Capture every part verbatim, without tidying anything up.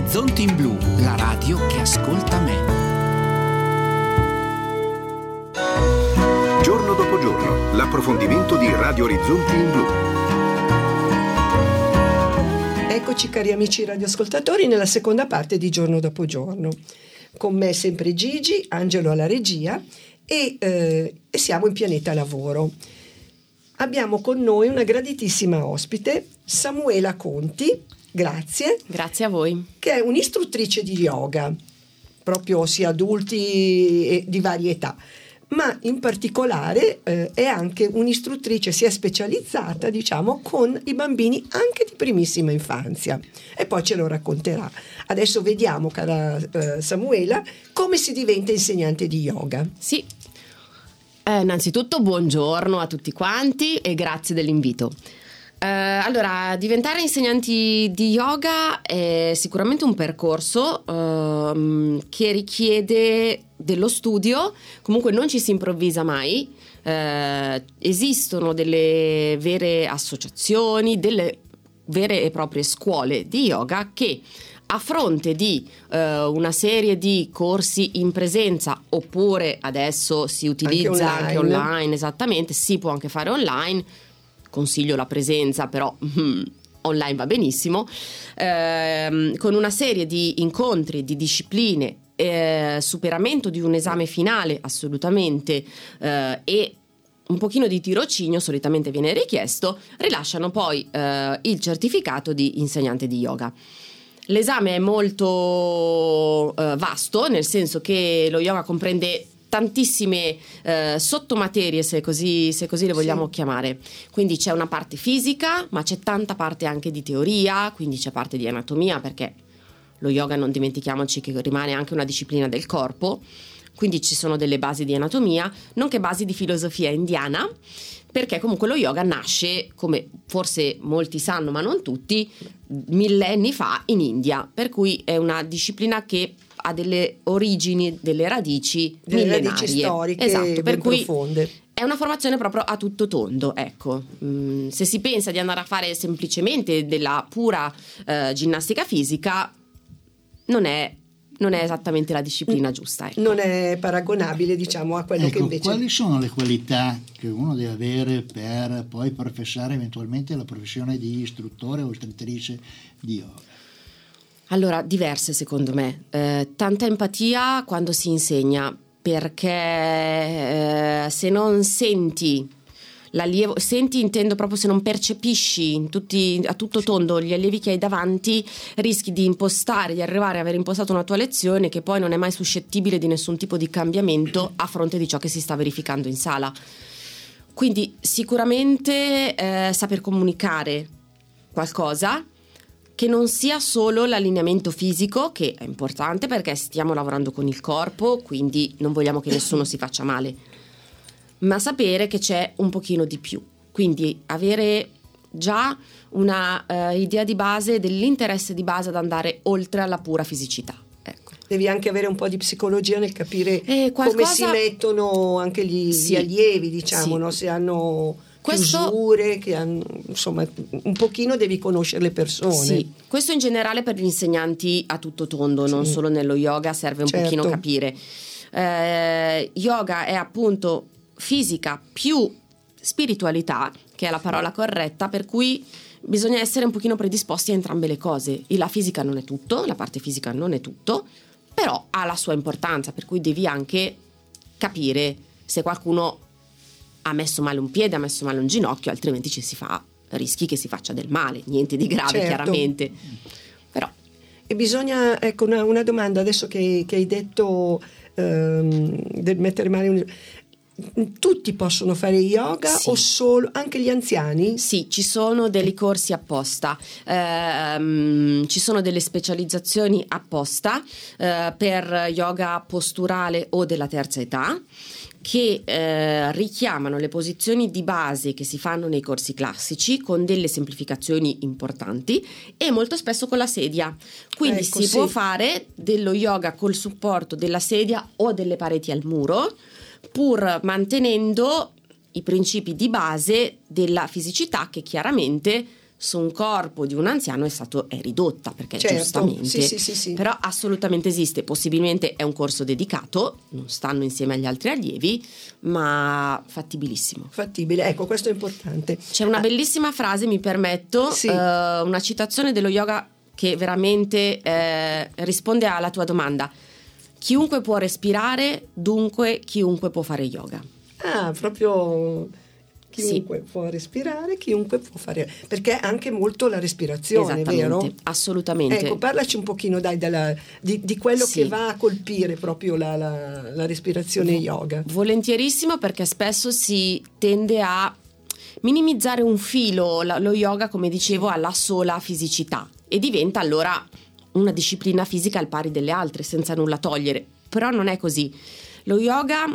Orizzonti in Blu, la radio che ascolta me. Giorno dopo giorno, l'approfondimento di Radio Orizzonti in Blu. Eccoci cari amici radioascoltatori nella seconda parte di Giorno dopo giorno. Con me sempre Gigi, Angelo alla regia e, eh, e siamo in Pianeta Lavoro. Abbiamo con noi una graditissima ospite, Samuela Conti, grazie. Grazie a voi. Che è un'istruttrice di yoga, proprio sia adulti e di varie età, ma in particolare eh, è anche un'istruttrice, si è specializzata, diciamo, con i bambini anche di primissima infanzia. E poi ce lo racconterà. Adesso vediamo, cara eh, Samuela, come si diventa insegnante di yoga. Sì. Eh, innanzitutto buongiorno a tutti quanti e grazie dell'invito. Eh, allora, diventare insegnanti di yoga è sicuramente un percorso ehm, che richiede dello studio, comunque non ci si improvvisa mai. Eh, esistono delle vere associazioni, delle vere e proprie scuole di yoga che a fronte di eh, una serie di corsi in presenza, oppure adesso si utilizza anche online. anche online, esattamente, si può anche fare online, consiglio la presenza, però mm, online va benissimo, ehm, con una serie di incontri, di discipline, eh, superamento di un esame finale assolutamente eh, e un pochino di tirocinio solitamente viene richiesto, rilasciano poi eh, il certificato di insegnante di yoga. L'esame è molto eh, vasto, nel senso che lo yoga comprende tantissime eh, sottomaterie, se così, se così le vogliamo sì. chiamare. Quindi c'è una parte fisica, ma c'è tanta parte anche di teoria, quindi c'è parte di anatomia, perché lo yoga, non dimentichiamoci che rimane anche una disciplina del corpo, quindi ci sono delle basi di anatomia, nonché basi di filosofia indiana, perché comunque lo yoga nasce, come forse molti sanno ma non tutti, millenni fa in India, per cui è una disciplina che ha delle origini, delle radici delle millenarie, radici storiche, esatto, per cui profonde. È una formazione proprio a tutto tondo, ecco. Mm, se si pensa di andare a fare semplicemente della pura eh, ginnastica fisica, non è non è esattamente la disciplina giusta, ecco. Non è paragonabile, diciamo, a quello ecco, che invece... Quali sono le qualità che uno deve avere per poi professare eventualmente la professione di istruttore o istruttrice di yoga? Allora, diverse secondo me. Eh, tanta empatia quando si insegna, perché eh, se non senti l'allievo, senti intendo proprio se non percepisci in tutti, a tutto tondo gli allievi che hai davanti, rischi di impostare, di arrivare a aver impostato una tua lezione che poi non è mai suscettibile di nessun tipo di cambiamento a fronte di ciò che si sta verificando in sala. Quindi sicuramente eh, saper comunicare qualcosa che non sia solo l'allineamento fisico, che è importante perché stiamo lavorando con il corpo, quindi non vogliamo che nessuno si faccia male, ma sapere che c'è un pochino di più, quindi avere già una uh, idea di base dell'interesse di base ad andare oltre alla pura fisicità. Ecco. Devi anche avere un po' di psicologia nel capire eh, qualcosa... come si mettono anche gli, sì. gli allievi, diciamo, sì. no? Se hanno questo... chiusure, che hanno, insomma, un pochino devi conoscere le persone. Sì, questo in generale per gli insegnanti a tutto tondo, sì. non solo nello yoga, serve un certo. pochino capire. Eh, yoga è appunto fisica più spiritualità, che è la parola corretta, per cui bisogna essere un pochino predisposti a entrambe le cose. E la fisica non è tutto, la parte fisica non è tutto, però ha la sua importanza, per cui devi anche capire se qualcuno ha messo male un piede, ha messo male un ginocchio, altrimenti ci si fa, rischi che si faccia del male, niente di grave certo. chiaramente. Però. E bisogna, ecco, una, una domanda adesso che, che hai detto ehm, del mettere male un... Tutti possono fare yoga sì. o solo anche gli anziani? Sì, ci sono dei corsi apposta, ehm, ci sono delle specializzazioni apposta eh, per yoga posturale o della terza età, che eh, richiamano le posizioni di base che si fanno nei corsi classici con delle semplificazioni importanti e molto spesso con la sedia, quindi ecco, si sì. può fare dello yoga col supporto della sedia o delle pareti al muro, pur mantenendo i principi di base della fisicità che chiaramente su un corpo di un anziano è stato è ridotta, perché Certo, giustamente sì, sì, sì, sì. però assolutamente esiste, possibilmente è un corso dedicato, non stanno insieme agli altri allievi, ma fattibilissimo. Fattibile, ecco, questo è importante. C'è una Ah, bellissima frase, mi permetto, Sì. eh, una citazione dello yoga che veramente eh, risponde alla tua domanda. Chiunque può respirare, dunque chiunque può fare yoga. Ah, proprio chiunque sì. può respirare, chiunque può fare, perché anche molto la respirazione, vero? Assolutamente. Ecco, parlaci un pochino dai della, di, di quello sì. che va a colpire proprio la, la, la respirazione yoga. Volentierissimo, perché spesso si tende a minimizzare un filo la, lo yoga, come dicevo, alla sola fisicità, e diventa allora una disciplina fisica al pari delle altre, senza nulla togliere. Però non è così. Lo yoga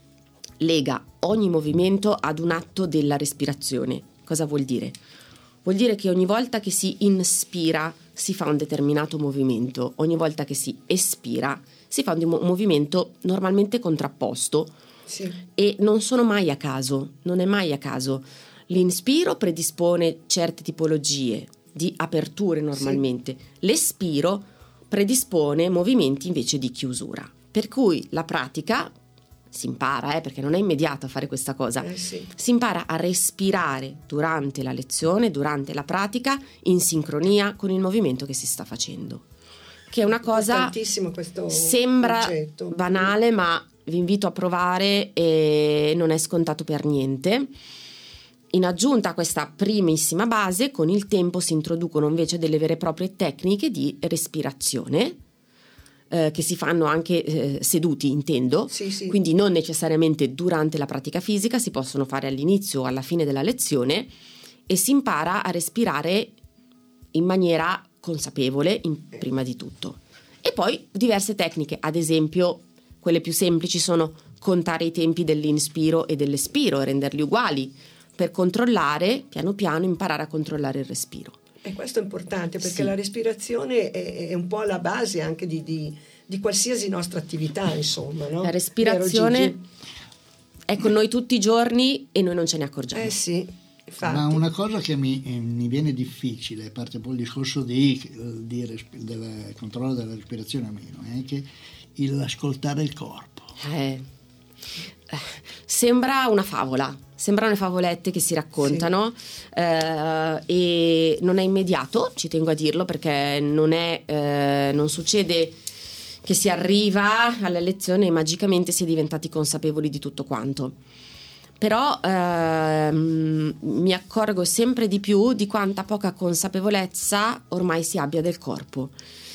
lega ogni movimento ad un atto della respirazione. Cosa vuol dire? Vuol dire che ogni volta che si inspira si fa un determinato movimento, ogni volta che si espira si fa un movimento normalmente contrapposto. Sì. E non sono mai a caso, non è mai a caso. L'inspiro predispone certe tipologie di aperture normalmente, sì. L'espiro predispone movimenti invece di chiusura, per cui la pratica si impara, eh, perché non è immediato a fare questa cosa, eh sì. si impara a respirare durante la lezione, durante la pratica, in sincronia con il movimento che si sta facendo, che è una cosa questo sembra concetto. banale, ma vi invito a provare e non è scontato per niente. In aggiunta a questa primissima base, con il tempo si introducono invece delle vere e proprie tecniche di respirazione, eh, che si fanno anche eh, seduti, intendo, sì, sì. Quindi non necessariamente durante la pratica fisica, si possono fare all'inizio o alla fine della lezione, e si impara a respirare in maniera consapevole, in, prima di tutto. E poi diverse tecniche, ad esempio quelle più semplici sono contare i tempi dell'inspiro e dell'espiro e renderli uguali, per controllare, piano piano, imparare a controllare il respiro. E questo è importante, perché sì. la respirazione è, è un po' la base anche di, di, di qualsiasi nostra attività, insomma, no? La respirazione è con noi tutti i giorni e noi non ce ne accorgiamo. Eh sì, infatti. Ma una cosa che mi, eh, mi viene difficile, a parte poi il discorso di, di resp- del controllo della respirazione o meno, è che il ascoltare il corpo. Eh, eh, sembra una favola. Sembrano le favolette che si raccontano, sì. eh, e non è immediato, ci tengo a dirlo, perché non è eh, non succede che si arriva alla lezione e magicamente si è diventati consapevoli di tutto quanto. Però ehm, mi accorgo sempre di più di quanta poca consapevolezza ormai si abbia del corpo.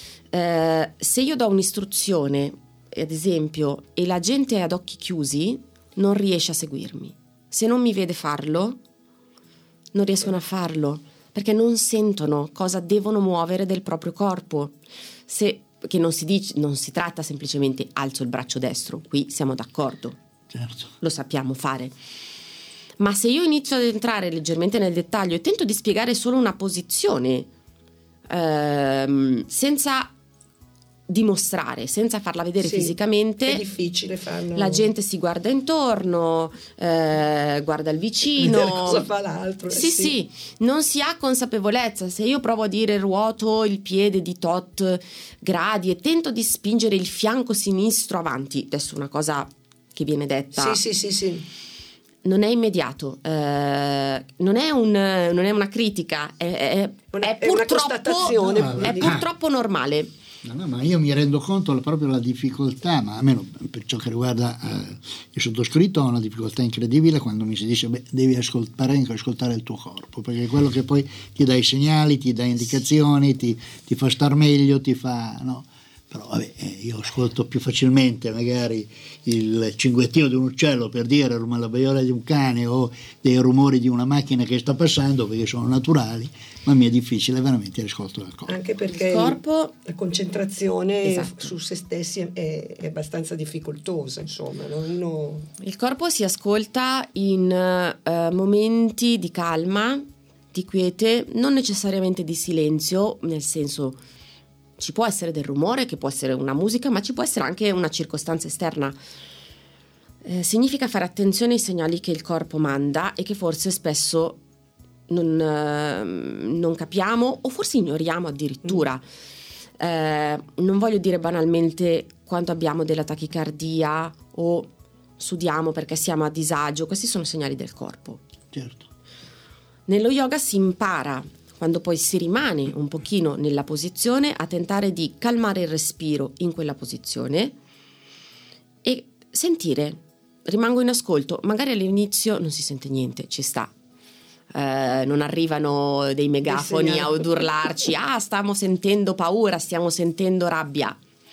Eh, se io do un'istruzione, ad esempio, e la gente è ad occhi chiusi, non riesce a seguirmi. Se non mi vede farlo, non riescono a farlo, perché non sentono cosa devono muovere del proprio corpo. Se, che non si dice, non si tratta semplicemente alzo il braccio destro, qui siamo d'accordo, certo. Lo sappiamo fare. Ma se io inizio ad entrare leggermente nel dettaglio e tento di spiegare solo una posizione, ehm, senza dimostrare, senza farla vedere sì, fisicamente, è difficile farlo. La gente si guarda intorno, eh, guarda il vicino, cosa fa l'altro. Sì, eh, sì, sì, non si ha consapevolezza. Se io provo a dire ruoto il piede di tot gradi e tento di spingere il fianco sinistro avanti, adesso una cosa che viene detta, sì, sì, sì, sì. non è immediato, eh, non è un, non è una critica, è, è, una, è purtroppo, una no, è purtroppo normale. No, no, ma io mi rendo conto proprio la difficoltà, ma almeno per ciò che riguarda eh, il sottoscritto, ho una difficoltà incredibile quando mi si dice beh, devi ascoltare, ascoltare il tuo corpo, perché è quello che poi ti dà i segnali, ti dà indicazioni, ti, ti fa star meglio, ti fa... no. Però vabbè, io ascolto più facilmente magari il cinguettio di un uccello, per dire, la baiola di un cane o dei rumori di una macchina che sta passando, perché sono naturali, ma mi è difficile veramente l'ascolto del corpo. Anche perché il corpo, la concentrazione esatto. su se stessi è, è abbastanza difficoltosa, insomma, no? Uno... Il corpo si ascolta in uh, momenti di calma, di quiete, non necessariamente di silenzio, nel senso ci può essere del rumore, che può essere una musica, ma ci può essere anche una circostanza esterna. Eh, significa fare attenzione ai segnali che il corpo manda e che forse spesso non, eh, non capiamo o forse ignoriamo addirittura. Mm. Eh, non voglio dire banalmente quando abbiamo della tachicardia o sudiamo perché siamo a disagio, questi sono segnali del corpo. Certo. Nello yoga si impara, quando poi si rimane un pochino nella posizione, a tentare di calmare il respiro in quella posizione e sentire, rimango in ascolto, magari all'inizio non si sente niente, ci sta, eh, non arrivano dei megafoni a urlarci, ah stiamo sentendo paura, stiamo sentendo rabbia,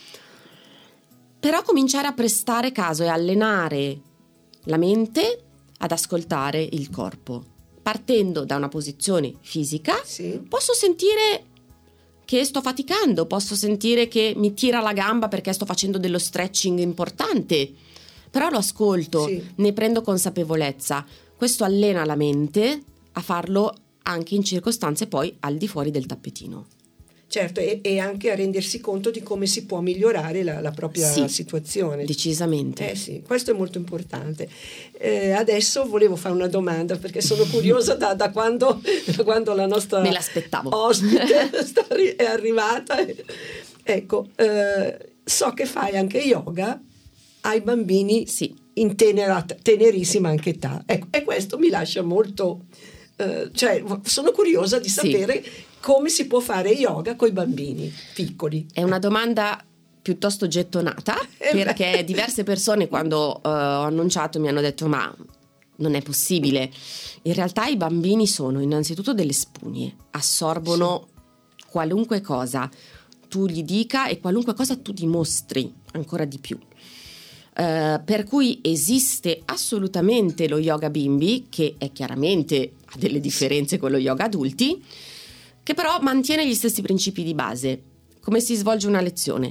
però cominciare a prestare caso e allenare la mente ad ascoltare il corpo. Partendo da una posizione fisica, sì. Posso sentire che sto faticando, posso sentire che mi tira la gamba perché sto facendo dello stretching importante, però lo ascolto, sì. Ne prendo consapevolezza. Questo allena la mente a farlo anche in circostanze poi al di fuori del tappetino. Certo, e, e anche a rendersi conto di come si può migliorare la, la propria sì, situazione. Decisamente. Eh sì, questo è molto importante. Eh, adesso volevo fare una domanda perché sono curiosa da, da, quando, da quando la nostra Me l'aspettavo. ospite sta, è arrivata. Ecco, eh, so che fai anche yoga ai bambini sì. in tenera, tenerissima anche età. Ecco, e questo mi lascia molto... Eh, cioè, sono curiosa di sapere... Sì. Come si può fare yoga con i bambini piccoli? È una domanda piuttosto gettonata, perché diverse persone quando uh, ho annunciato mi hanno detto ma non è possibile. In realtà i bambini sono innanzitutto delle spugne, assorbono sì. qualunque cosa tu gli dica e qualunque cosa tu dimostri ancora di più. Uh, per cui esiste assolutamente lo yoga bimbi, che è chiaramente ha delle differenze con lo yoga adulti, che però mantiene gli stessi principi di base. Come si svolge una lezione?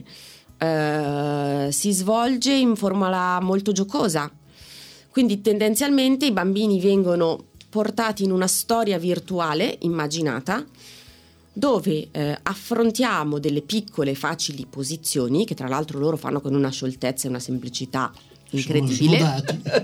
Uh, si svolge in forma molto giocosa, quindi tendenzialmente i bambini vengono portati in una storia virtuale immaginata dove eh, affrontiamo delle piccole facili posizioni che tra l'altro loro fanno con una scioltezza e una semplicità incredibile.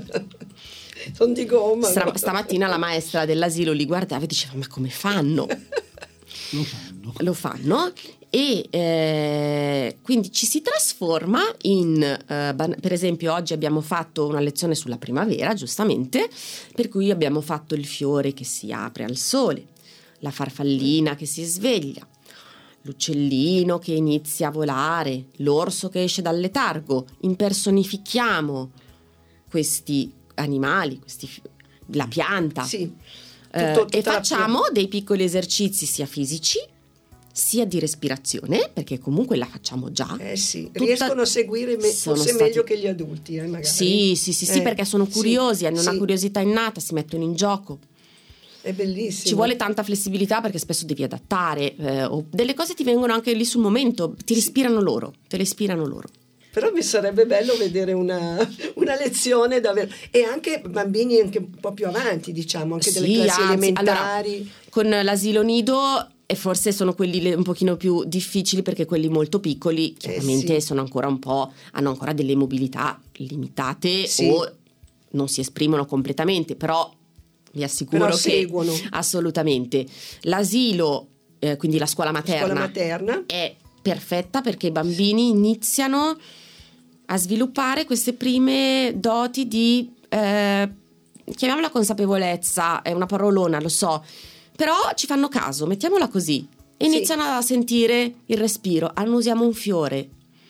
Sono di gomma. Stra- stamattina la maestra dell'asilo li guardava e diceva ma come fanno? Lo fanno. Lo fanno e eh, quindi ci si trasforma in, eh, ban- per esempio oggi abbiamo fatto una lezione sulla primavera, giustamente, per cui abbiamo fatto il fiore che si apre al sole, la farfallina che si sveglia, l'uccellino che inizia a volare, l'orso che esce dal letargo, impersonifichiamo questi animali, questi, la pianta. Sì. Tutto, eh, e facciamo dei piccoli esercizi sia fisici sia di respirazione, perché comunque la facciamo già. Eh sì, Tutta... riescono a seguire me- forse stati... meglio che gli adulti, eh, magari. Sì, sì, sì, eh, sì, perché sono curiosi, sì, hanno sì. una curiosità innata, si mettono in gioco. È bellissimo. Ci vuole tanta flessibilità perché spesso devi adattare, eh, o delle cose ti vengono anche lì sul momento, ti respirano sì. loro, te le ispirano loro. Però mi sarebbe bello vedere una, una lezione davvero, e anche bambini anche un po' più avanti, diciamo, anche delle sì, classi anzi, elementari. Allora, con l'asilo nido e forse sono quelli un pochino più difficili perché quelli molto piccoli chiaramente eh sì. sono ancora un po', hanno ancora delle mobilità limitate sì. o non si esprimono completamente, però vi assicuro però che seguono. Assolutamente. L'asilo, eh, quindi la scuola materna, scuola materna è perfetta perché i bambini iniziano a sviluppare queste prime doti di eh, chiamiamola consapevolezza, è una parolona, lo so, però ci fanno caso, mettiamola così, e sì. iniziano a sentire il respiro, annusiamo un fiore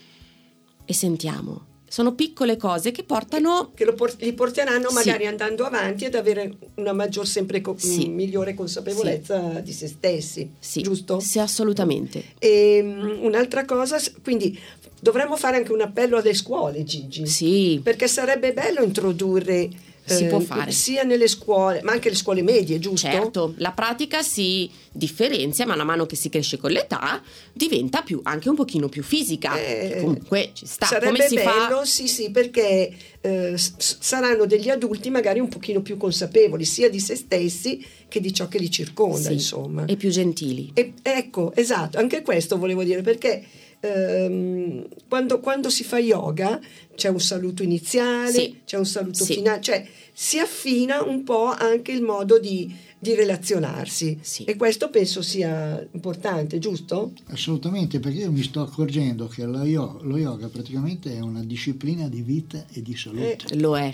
e sentiamo. Sono piccole cose che portano che lo port- li porteranno magari sì. andando avanti ad avere una maggior sempre co- sì. migliore consapevolezza sì. di se stessi, sì. giusto? Sì, assolutamente. E um, un'altra cosa, quindi dovremmo fare anche un appello alle scuole, Gigi, sì. perché sarebbe bello introdurre si eh, può fare sia nelle scuole, ma anche le scuole medie, giusto? Certo, la pratica si differenzia man mano che si cresce con l'età, diventa più anche un pochino più fisica, eh, che comunque ci sta. Sarebbe Come si bello, fa? sì sì, perché eh, s- saranno degli adulti magari un pochino più consapevoli sia di se stessi che di ciò che li circonda, sì, insomma. E più gentili. E, ecco, esatto, anche questo volevo dire, perché ehm, quando, quando si fa yoga c'è un saluto iniziale, sì. c'è un saluto sì. finale, cioè si affina un po' anche il modo di di relazionarsi. Sì. E questo penso sia importante, giusto? Assolutamente, perché io mi sto accorgendo che lo yoga, lo yoga praticamente è una disciplina di vita e di salute. Eh. Lo è.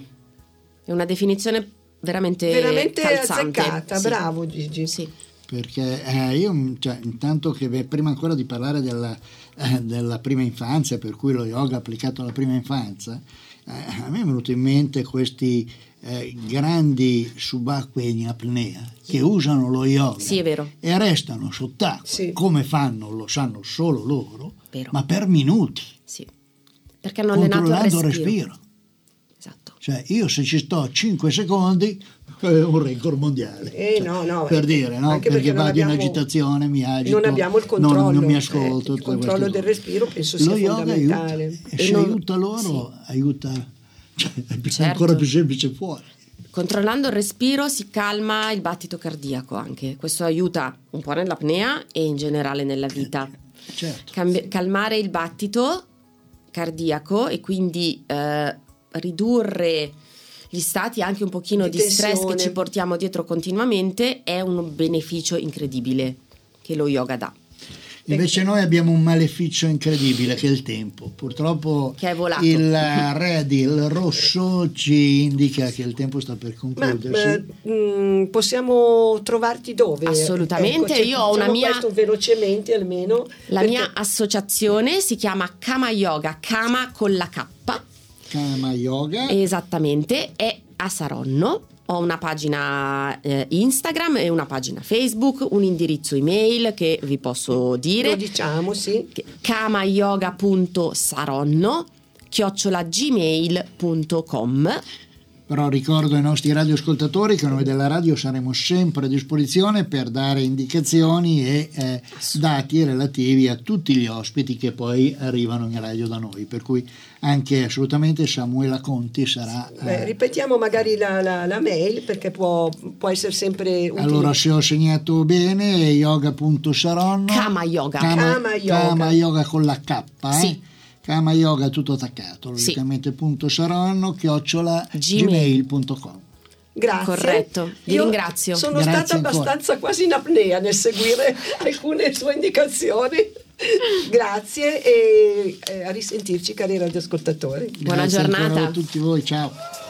È una definizione veramente, Veramente calzante. azzeccata, Sì. bravo Gigi. Sì. Perché eh, io, cioè, intanto che beh, prima ancora di parlare della, eh, della prima infanzia, per cui lo yoga applicato alla prima infanzia, eh, a me è venuto in mente questi eh, grandi subacquei in apnea che usano lo yoga Sì, è vero. e restano sott'acqua. Sì. Come fanno? Lo sanno solo loro, Vero. ma per minuti, Sì. Perché hanno allenato il controllando il respiro. respiro. Esatto. Cioè io se ci sto cinque secondi è un record mondiale. Eh, Cioè, no, no, per eh, dire, no? anche perché, perché non vado abbiamo- in agitazione, mi agito, Non abbiamo il controllo, non, non mi eh, ascolto. il tutte controllo queste del cose. respiro penso Lo sia yoga fondamentale. aiuta, e E se non- aiuta loro, aiuta, cioè, è più- Certo. ancora più semplice fuori. Controllando il respiro si calma il battito cardiaco anche. Questo aiuta un po' nell'apnea e in generale nella vita. Certo. Cambi- calmare il battito cardiaco e quindi eh, ridurre gli stati anche un pochino Di di, stress tensione. che ci portiamo dietro continuamente è un beneficio incredibile che lo yoga dà. Invece noi abbiamo un maleficio incredibile che è il tempo. Purtroppo Che è volato. il red, il rosso ci indica che il tempo sta per Ma concludersi. eh, mh, possiamo trovarti dove? Assolutamente, Ecco, io ho una diciamo mia- questo velocemente almeno. La perché- mia associazione si chiama Kama Yoga, Kama con la K. Kama Yoga. Esattamente, è a Saronno. Ho una pagina eh, Instagram e una pagina Facebook, un indirizzo email che vi posso dire. Lo diciamo, sì. kamayoga punto saronno chiocciola gmail punto com. Però ricordo ai nostri radioascoltatori che noi della radio saremo sempre a disposizione per dare indicazioni e eh, dati relativi a tutti gli ospiti che poi arrivano in radio da noi, per cui anche assolutamente Samuela Conti sarà... eh, Beh, ripetiamo magari la, la- la mail perché può, può essere sempre utile. allora, se ho segnato bene, è yoga punto saronno. Kama Yoga. Kama, Kama Yoga. Kama Yoga con la K, eh? Sì. Kama Yoga tutto attaccato, Sì. logicamente punto saronno, chiocciola Gmail. gmail punto com. Grazie. Corretto, vi Io ringrazio. Sono Grazie stata ancora. abbastanza quasi in apnea nel seguire alcune sue indicazioni. Grazie e eh, a risentirci cari radioascoltatori. Buona Grazie ancora giornata. a tutti voi, ciao.